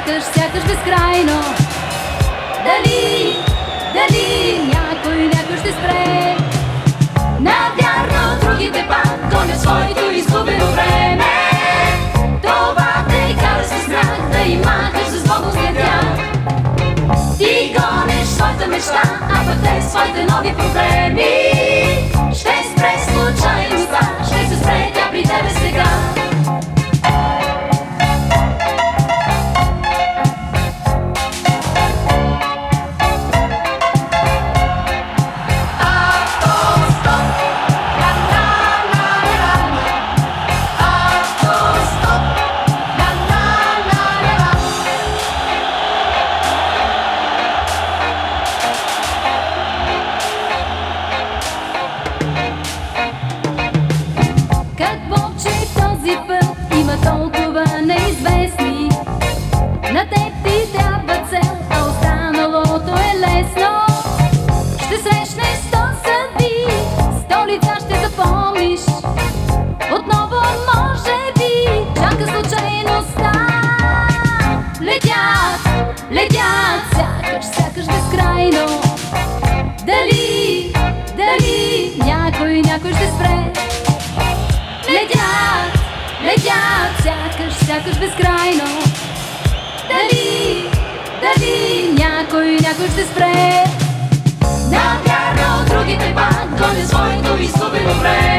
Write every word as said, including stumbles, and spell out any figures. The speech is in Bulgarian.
Сякаш, сякаш безкрайно. Дали, дали някой, някой ще спре? Навярно другите пак гонят своето изгубено време. Това те кара с страх да им махаш с Богом след тях. Ти гониш своята мечта, а пък те своите нови проблеми. Ще спре случайността, ще се спре тя при тебе сега. Има толкова неизвестни. На теб ти трябва цел, а останалото е лесно. Ще срещнеш сто съдби, сто лица ще запомниш. Отново може би чака случайността. Летят, летят, сякаш, сякаш безкрайно. Дали, дали някой, някой ще спре? Летят, летят, сякаш, сякаш безкрайно. Дали, дали някой, някой ще спре? Навярно другите пак гонят своето изгубено време.